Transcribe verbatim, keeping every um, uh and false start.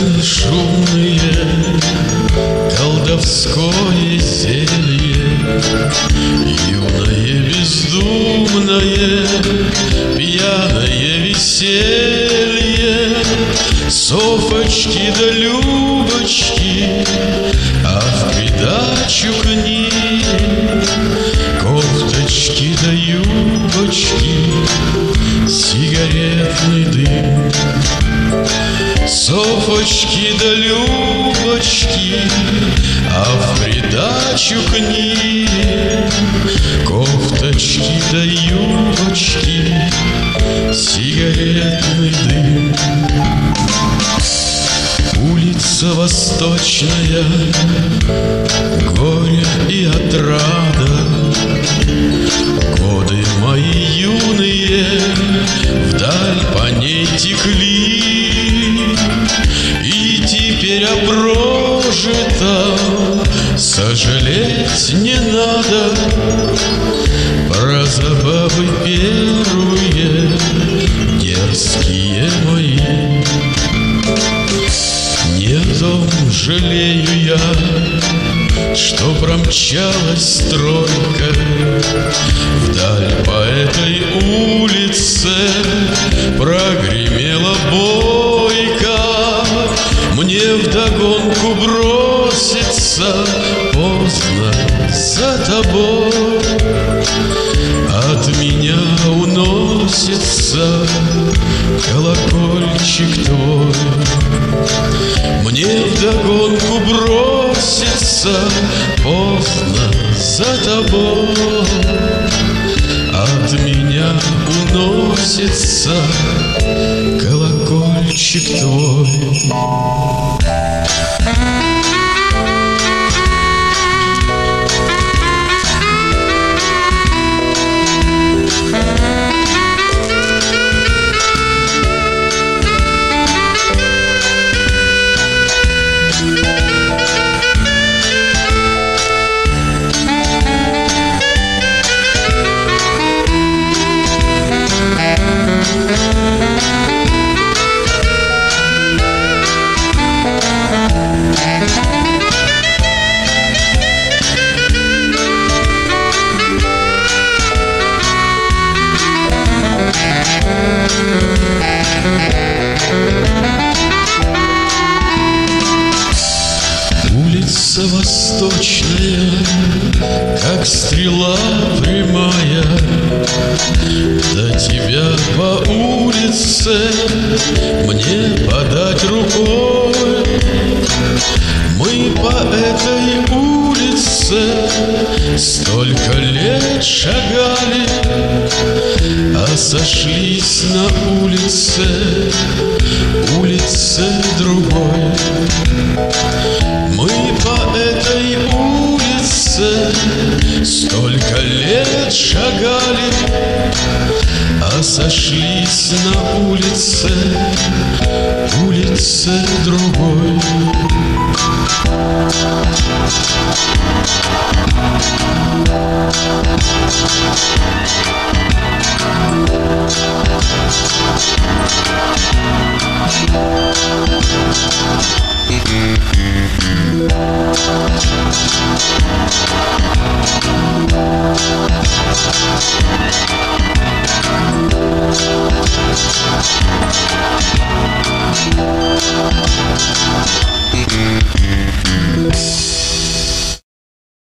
шумные, колдовское зелье, юное, бездумное, пьяное веселье, Софочки да Любочки, а в придачу к ним кофточки да юбочки, сигаретный дым. Софочки да Любочки, а в придачу к ним кофточки да юбочки, сигаретный дым. Улица Восточная, горе и отрада, годы мои юные вдаль по ней текли, и теперь о прожитом сожалеть не надо. Про забавы первые, дерзкие мои, не о том жалею я, что промчалась стройка вдаль по этой улице, прогремела бойко. Мне вдогонку броситься поздно за тобой, от меня уносится колокольчик твой. Мне вдогонку броситься поздно за тобой, от меня уносится колокольчик твой. Улица Восточная, как стрела прямая, до тебя по улице мне подать рукой. Мы по этой улице столько лет шагали, а сошлись на улице, улице другой. Мы по этой улице столько лет шагали, а сошлись на улице, улице другой. Mm-hmm.